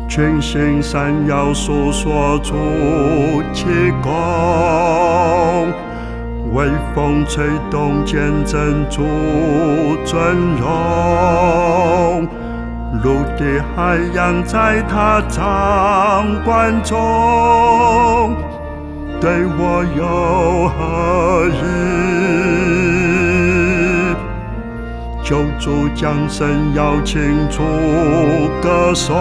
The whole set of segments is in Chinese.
群星闪耀，诉说出奇功。微风吹动，见证主尊荣。陆地海洋在他掌管中，对我有何意？救主降生，邀请主歌颂，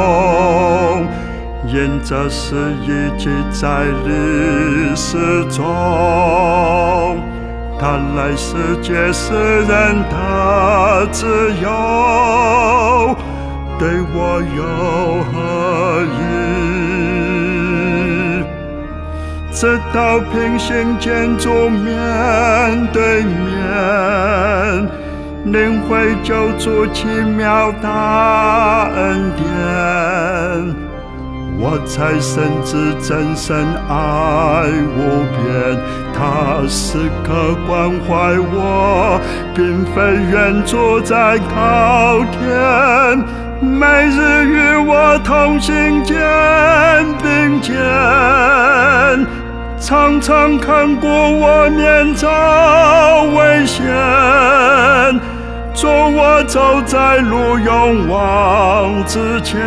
沿着事已记在历史中。他来世界世人的自由，对我有何意？直到平行建筑面对面，领会救主奇妙大恩典，我才深知真神爱无边。他时刻关怀我，并非远住在高天，每日与我同行肩并肩，常常看顾我免遭危险。助我走在路勇往直前，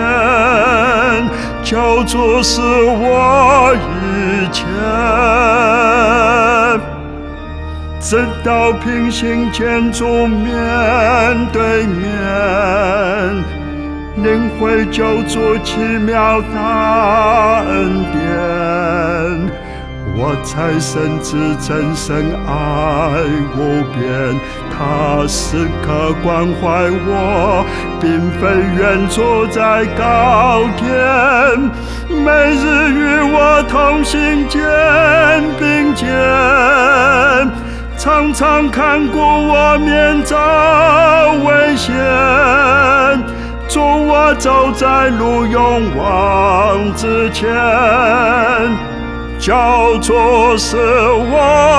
救主是我一切。直到平行建筑面对面，领会救主奇妙大恩典，我才深知真神爱无边。他时刻关怀我，并非远住在高天，每日与我同行肩并肩，常常看顾我免遭危险。助我走在路勇往直前，救主是我